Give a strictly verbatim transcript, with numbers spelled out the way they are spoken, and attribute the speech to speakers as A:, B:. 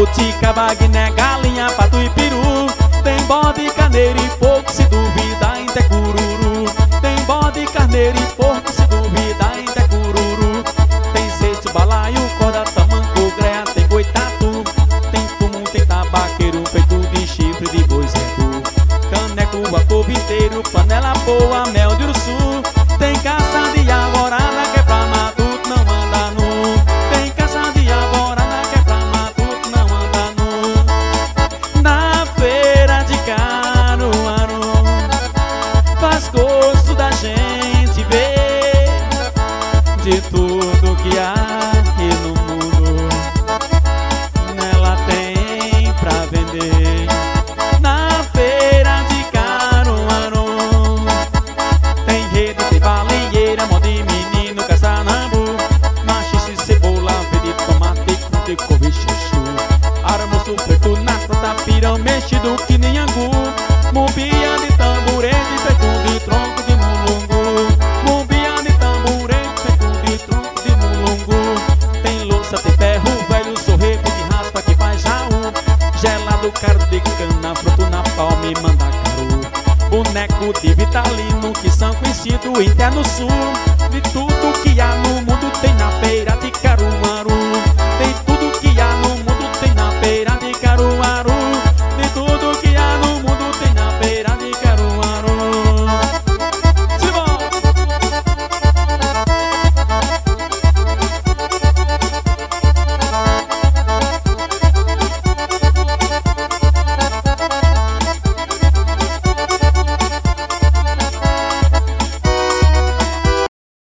A: jabuticaba, guiné, galinha, pato e peru. Tem bode, carneiro e porco, se duvidar ainda é cururu. Tem bode, carneiro e porco, se duvidar ainda é cururu. Tem cesto, balaio, corda, tamanco, greia, tem boi tatu. Tem fumo, tem tabaqueiro, peito de chifre de boi zebu. Caneco, a povo inteiro, panela boa, mel de urso. Tem caça de alvorada que é pra matuto, não anda nu. Tem caça de alvorada que é pra matuto, não anda nu. Na feira de Caruaru faz gosto da gente ver de tudo que há aqui no mundo. Nela tem pra vender. Na feira de Caruaru tem rede, tem baleieira, mó de menino, caçanambu, machixe, cebola, verde, tomate, crute, couve, chuchu, aramoço preto, nata, tapirão, mexido que nem angu, mubia de tamborete, feito de tronco de mulungu, mubia de tamborete, feito de tronco de mulungu. Tem louça, tem ferro velho, sorrete de raspa que faz jaú, gelado, caro de cana, fruto na palma e mandacaru. Boneco de Vitalino que são conhecidos interno sul. De tudo que há no mundo tem na feira de Caruaru.